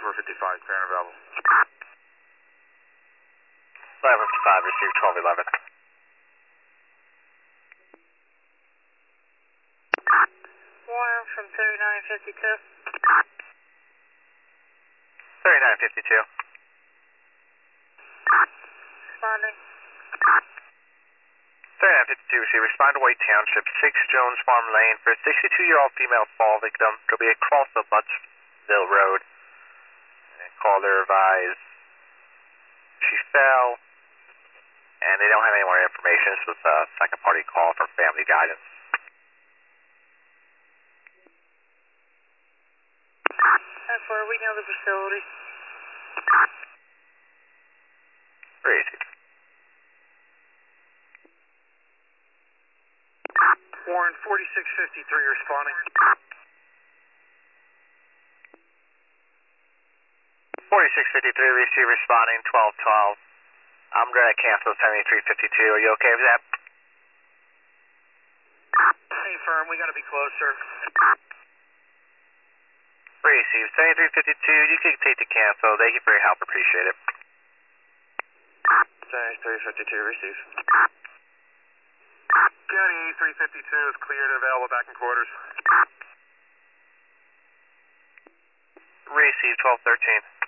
2455, clear and available. 1155, receive 1211. Warren from 3952. 3952. Responding. 3952, receive. Respond to White Township, 6 Jones Farm Lane for a 62-year-old female fall victim. There'll be a cross of Buttsville Road. And caller advised she fell, and they don't have any more information. This was a second-party call from Family Guidance. That's where we know the facility. Receive. Warren 4653, responding. 4653, receive. Responding 1212. I'm going to cancel 7352. Are you okay with that? Hey, firm, we got to be closer. Receive. 7352, you can take the cancel. Thank you for your help. Appreciate it. 7352, receive. County 8352 is cleared and available back in quarters. Receive 1213.